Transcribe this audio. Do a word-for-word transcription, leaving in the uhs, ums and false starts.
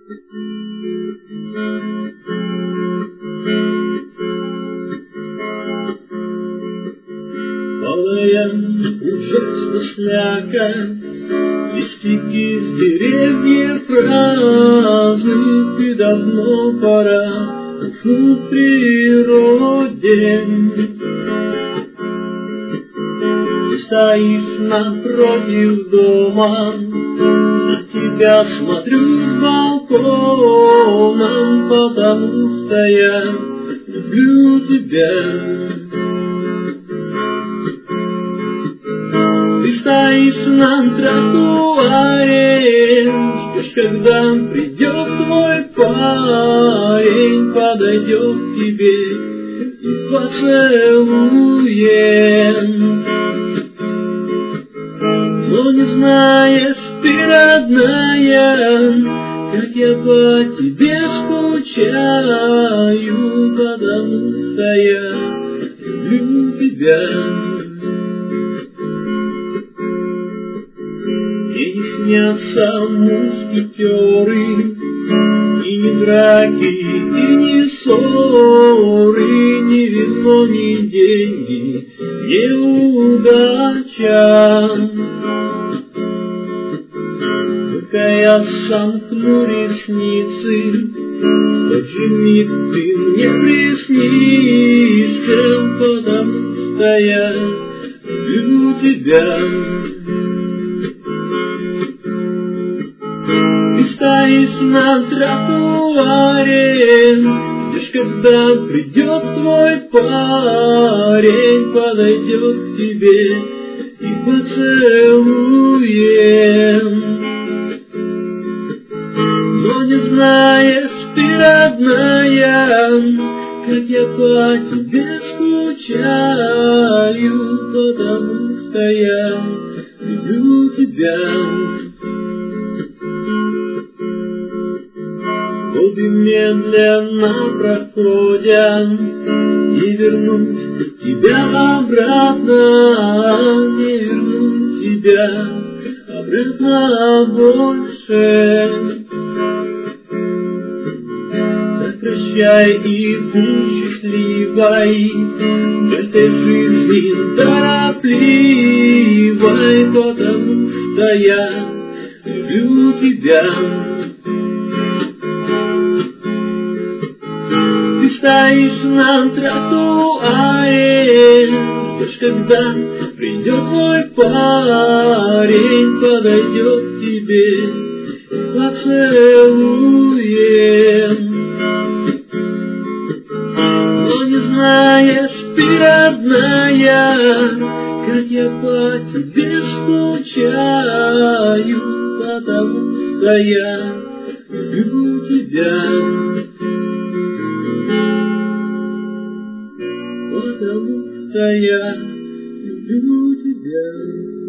Падая, ужасно сляка, листики с деревьев разных, и давно пора в природе. Ты стоишь напротив дома, на тебя смотрю с балкона, потому что я люблю тебя. Ты стоишь на тротуаре, ждешь, когда придет твой парень, подойдет к тебе и поцелует. Но не знаешь ты, родная, как я по тебе скучаю, потому что я люблю тебя. И не снятся мушкетеры, и не драки, и не ссоры, ни вино, ни деньги, ни удача. Только я сомкну ресницы, в тот же миг ты мне приснишься, потому что я люблю тебя. Ты стоишь на тротуаре, ждешь, когда придет твой парень, подойдет к тебе и поцелует. Но не знаешь ты, родная, как я по тебе скучаю, потому что я люблю тебя. Годы медленно проходят, не вернуть тебя обратно, не вернуть тебя обратно больше. Так прощай и будь счастливой в этой жизни торопливой, потому что я люблю тебя. Ты стоишь на тротуаре, ждешь, когда придет твой парень, подойдет к тебе и поцелует. Но не знаешь ты, родная, как я по тебе скучаю, потому что я люблю тебя. Потому что я люблю тебя.